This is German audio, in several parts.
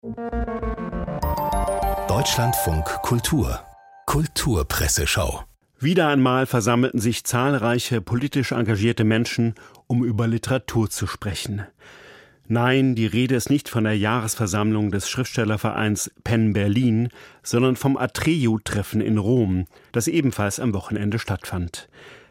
Deutschlandfunk Kultur Kulturpresseschau. Wieder einmal versammelten sich zahlreiche politisch engagierte Menschen, um über Literatur zu sprechen. Nein, die Rede ist nicht von der Jahresversammlung des Schriftstellervereins PEN Berlin, sondern vom Atreyu-Treffen in Rom, das ebenfalls am Wochenende stattfand.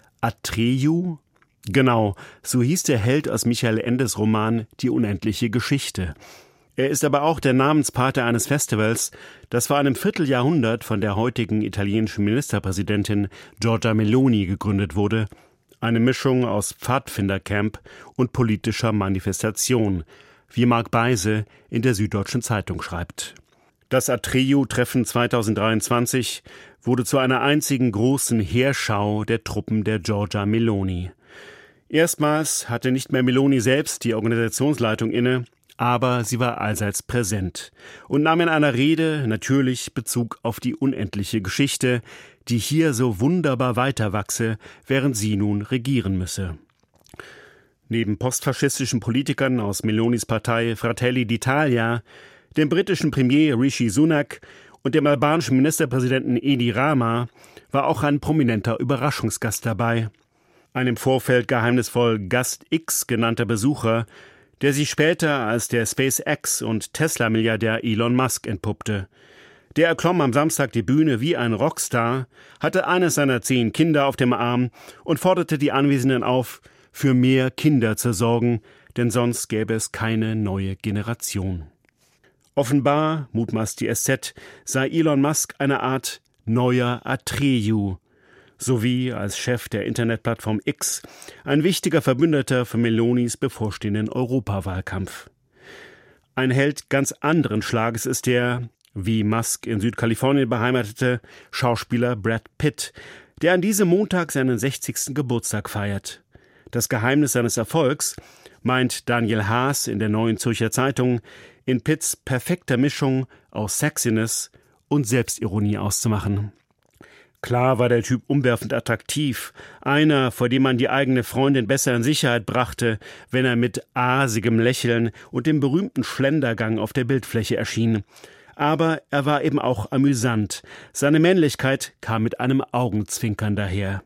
Atreyu? Genau, so hieß der Held aus Michael Endes Roman Die unendliche Geschichte. Er ist aber auch der Namenspate eines Festivals, das vor einem Vierteljahrhundert von der heutigen italienischen Ministerpräsidentin Giorgia Meloni gegründet wurde. Eine Mischung aus Pfadfindercamp und politischer Manifestation, wie Marc Beise in der Süddeutschen Zeitung schreibt. Das Atreyu-Treffen 2023 wurde zu einer einzigen großen Heerschau der Truppen der Giorgia Meloni. Erstmals hatte nicht mehr Meloni selbst die Organisationsleitung inne, aber sie war allseits präsent und nahm in einer Rede natürlich Bezug auf die unendliche Geschichte, die hier so wunderbar weiterwachse, während sie nun regieren müsse. Neben postfaschistischen Politikern aus Melonis Partei Fratelli d'Italia, dem britischen Premier Rishi Sunak und dem albanischen Ministerpräsidenten Edi Rama war auch ein prominenter Überraschungsgast dabei. Ein im Vorfeld geheimnisvoll Gast X genannter Besucher, der sich später als der SpaceX- und Tesla-Milliardär Elon Musk entpuppte. Der erklomm am Samstag die Bühne wie ein Rockstar, hatte eines seiner 10 Kinder auf dem Arm und forderte die Anwesenden auf, für mehr Kinder zu sorgen, denn sonst gäbe es keine neue Generation. Offenbar, mutmaßt die SZ, sei Elon Musk eine Art neuer Atreyu, sowie als Chef der Internetplattform X ein wichtiger Verbündeter für Melonis bevorstehenden Europawahlkampf. Ein Held ganz anderen Schlages ist der, wie Musk in Südkalifornien beheimatete, Schauspieler Brad Pitt, der an diesem Montag seinen 60. Geburtstag feiert. Das Geheimnis seines Erfolgs, meint Daniel Haas in der Neuen Zürcher Zeitung, in Pitts perfekter Mischung aus Sexiness und Selbstironie auszumachen. Klar war der Typ umwerfend attraktiv, einer, vor dem man die eigene Freundin besser in Sicherheit brachte, wenn er mit asigem Lächeln und dem berühmten Schlendergang auf der Bildfläche erschien. Aber er war eben auch amüsant. Seine Männlichkeit kam mit einem Augenzwinkern daher.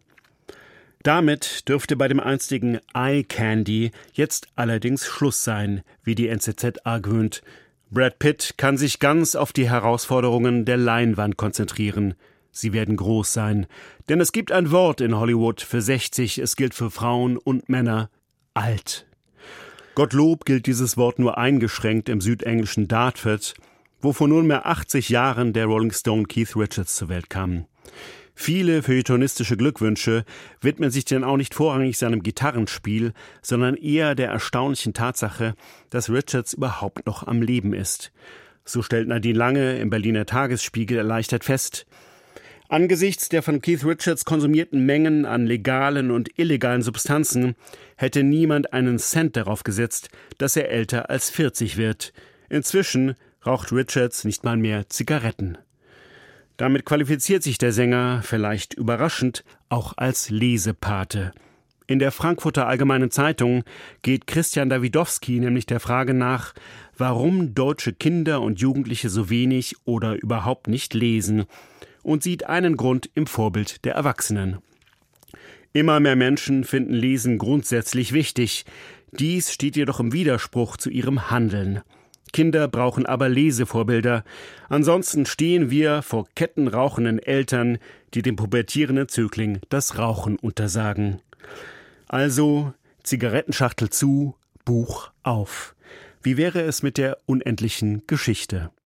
Damit dürfte bei dem einstigen Eye Candy jetzt allerdings Schluss sein, wie die NZZ argwöhnt. Brad Pitt kann sich ganz auf die Herausforderungen der Leinwand konzentrieren. Sie werden groß sein, denn es gibt ein Wort in Hollywood für 60, es gilt für Frauen und Männer: alt. Gottlob gilt dieses Wort nur eingeschränkt im südenglischen Dartford, wo vor nunmehr 80 Jahren der Rolling Stone Keith Richards zur Welt kam. Viele feuilletonistische Glückwünsche widmen sich denn auch nicht vorrangig seinem Gitarrenspiel, sondern eher der erstaunlichen Tatsache, dass Richards überhaupt noch am Leben ist. So stellt Nadine Lange im Berliner Tagesspiegel erleichtert fest: Angesichts der von Keith Richards konsumierten Mengen an legalen und illegalen Substanzen hätte niemand einen Cent darauf gesetzt, dass er älter als 40 wird. Inzwischen raucht Richards nicht mal mehr Zigaretten. Damit qualifiziert sich der Sänger, vielleicht überraschend, auch als Lesepate. In der Frankfurter Allgemeinen Zeitung geht Christian Davidowski nämlich der Frage nach, warum deutsche Kinder und Jugendliche so wenig oder überhaupt nicht lesen, und sieht einen Grund im Vorbild der Erwachsenen. Immer mehr Menschen finden Lesen grundsätzlich wichtig. Dies steht jedoch im Widerspruch zu ihrem Handeln. Kinder brauchen aber Lesevorbilder. Ansonsten stehen wir vor kettenrauchenden Eltern, die dem pubertierenden Zögling das Rauchen untersagen. Also Zigarettenschachtel zu, Buch auf. Wie wäre es mit der unendlichen Geschichte?